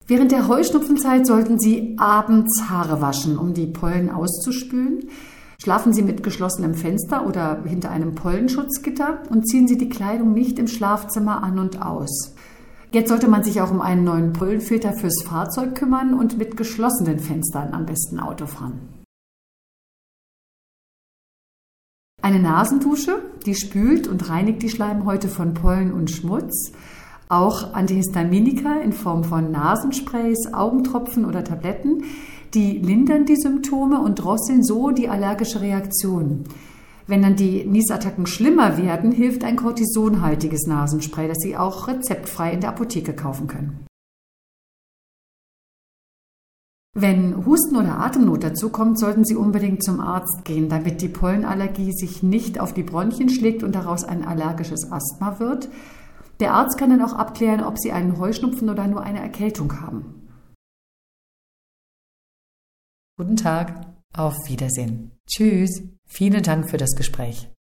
Während der Heuschnupfenzeit sollten Sie abends Haare waschen, um die Pollen auszuspülen. Schlafen Sie mit geschlossenem Fenster oder hinter einem Pollenschutzgitter und ziehen Sie die Kleidung nicht im Schlafzimmer an und aus. Jetzt sollte man sich auch um einen neuen Pollenfilter fürs Fahrzeug kümmern und mit geschlossenen Fenstern am besten Auto fahren. Eine Nasendusche, die spült und reinigt die Schleimhäute von Pollen und Schmutz. Auch Antihistaminika in Form von Nasensprays, Augentropfen oder Tabletten, die lindern die Symptome und drosseln so die allergische Reaktion. Wenn dann die Niesattacken schlimmer werden, hilft ein kortisonhaltiges Nasenspray, das Sie auch rezeptfrei in der Apotheke kaufen können. Wenn Husten oder Atemnot dazukommt, sollten Sie unbedingt zum Arzt gehen, damit die Pollenallergie sich nicht auf die Bronchien schlägt und daraus ein allergisches Asthma wird. Der Arzt kann dann auch abklären, ob Sie einen Heuschnupfen oder nur eine Erkältung haben. Guten Tag, auf Wiedersehen. Tschüss, vielen Dank für das Gespräch.